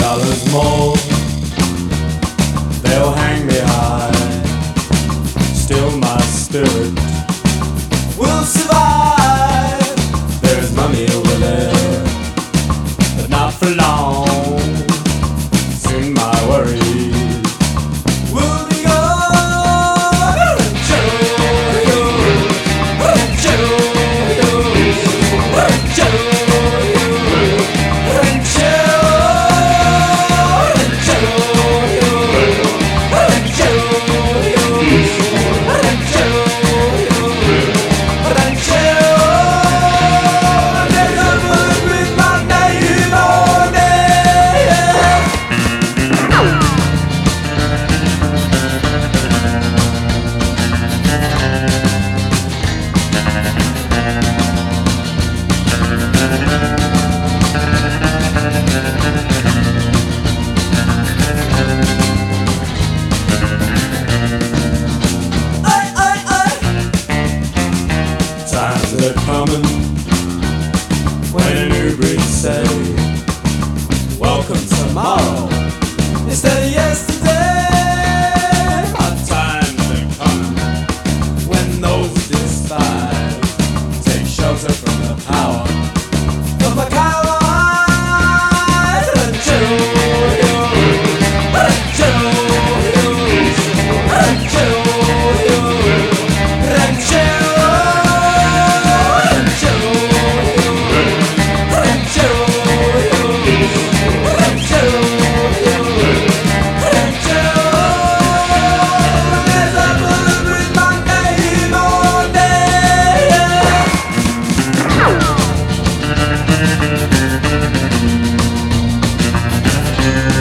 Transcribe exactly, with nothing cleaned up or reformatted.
dollars more, they'll hang me high. Still my spirit will survive. There's money over there, but not for long. Soon my worries will be gone. Times are coming when a new breed say, welcome tomorrow instead of yesterday. Our times are coming when those despised take shelter from the power of a coward. Yeah.